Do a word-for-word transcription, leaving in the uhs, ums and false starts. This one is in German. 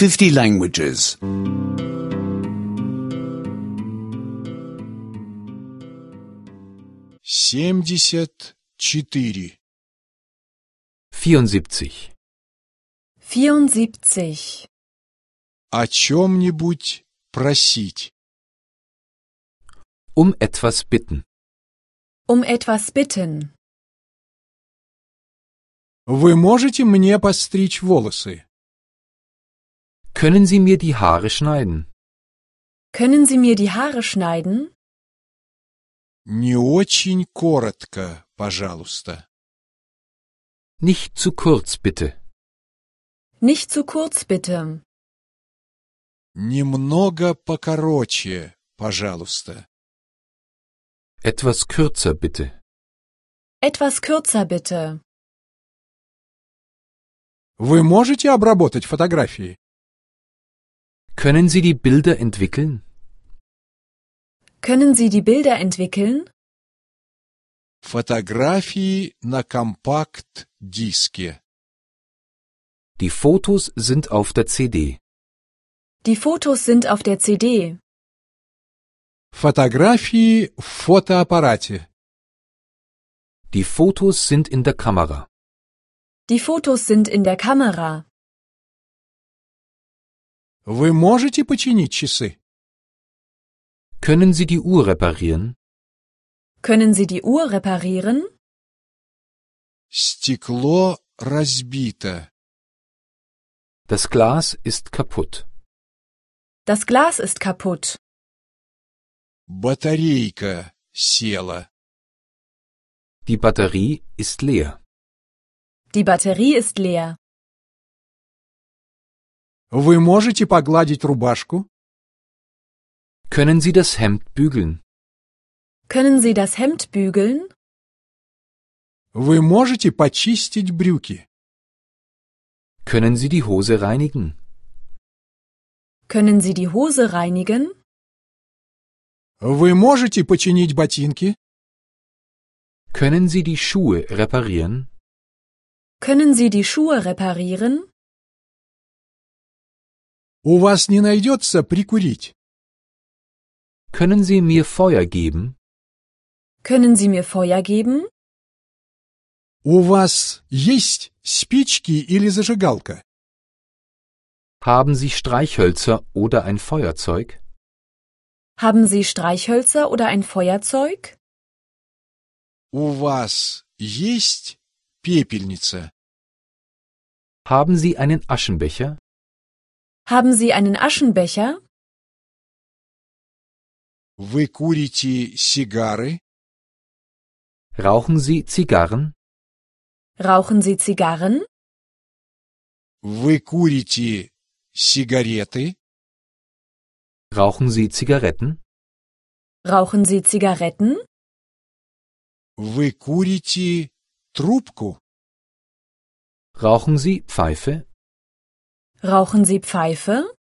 fifty languages. семьдесят четыре. vierundsiebzig. vierundsiebzig. О чем-нибудь просить. Um etwas bitten. Um etwas bitten. Вы можете мне постричь волосы? Können Sie mir die Haare schneiden? Können Sie mir die Haare schneiden? Не очень коротко, пожалуйста. Nicht zu kurz, bitte. Nicht zu kurz, bitte. Немного покороче, пожалуйста. Etwas kürzer, bitte. Etwas kürzer, bitte. Вы можете обработать фотографии? Können Sie die Bilder entwickeln? Können Sie die Bilder entwickeln? Фотографии на компакт-диске. Die Fotos sind auf der C D. Die Fotos sind auf der C D. Фотографии в фотоаппарате. Die Fotos sind in der Kamera. Die Fotos sind in der Kamera. Вы можете починить часы? Können Sie die Uhr reparieren? Können Sie die Uhr reparieren? Стекло разбито. Das Glas ist kaputt. Das Glas ist kaputt. Батарейка села. Die Batterie ist leer. Die Batterie ist leer. Вы можете погладить рубашку? Können Sie das Hemd bügeln? Können Sie das Hemd bügeln? Вы можете почистить брюки? Können Sie die Hose reinigen? Können Sie die Hose reinigen? Вы можете починить ботинки? Können Sie die Schuhe reparieren? Können Sie die Schuhe reparieren? У вас не найдется прикурить? Können Sie mir Feuer geben? Können Sie mir Feuer geben? У вас есть спички или зажигалка? Haben Sie Streichhölzer oder ein Feuerzeug? Haben Sie Streichhölzer oder ein Feuerzeug? У вас есть пепельница? Haben Sie einen Aschenbecher? Haben Sie einen Aschenbecher? Вы курите сигары? Rauchen Sie Zigarren? Rauchen Sie Zigarren? Вы курите сигареты? Rauchen Sie Zigaretten? Rauchen Sie Zigaretten? Вы курите трубку? Rauchen Sie Pfeife? Rauchen Sie Pfeife?